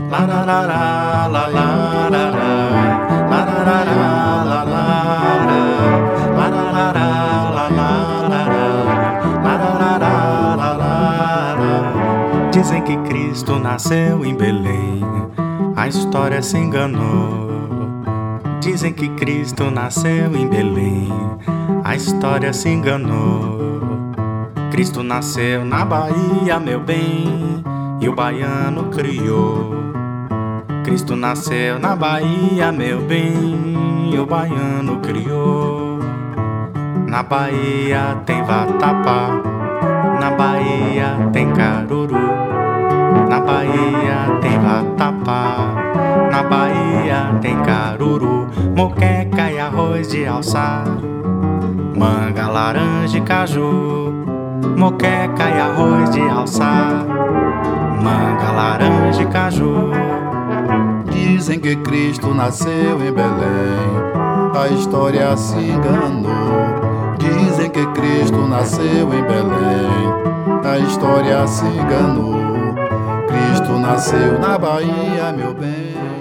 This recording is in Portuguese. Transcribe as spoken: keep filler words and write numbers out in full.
Larará, lalarará, larará, lalará, larará, lalará, larará, lalará. Dizem que Cristo nasceu em Belém, a história se enganou. Dizem que Cristo nasceu em Belém, a história se enganou. Cristo nasceu na Bahia, meu bem, e o baiano criou. Cristo nasceu na Bahia, meu bem, e o baiano criou. Na Bahia tem vatapá, na Bahia tem caruru. Na Bahia tem vatapá, na Bahia tem caruru. Moqueca e arroz de alçá, manga, laranja e caju. Moqueca e arroz de alçá, manga, laranja e caju. Dizem que Cristo nasceu em Belém, a história se enganou. Dizem que Cristo nasceu em Belém, a história se enganou. Cristo nasceu na Bahia, meu bem.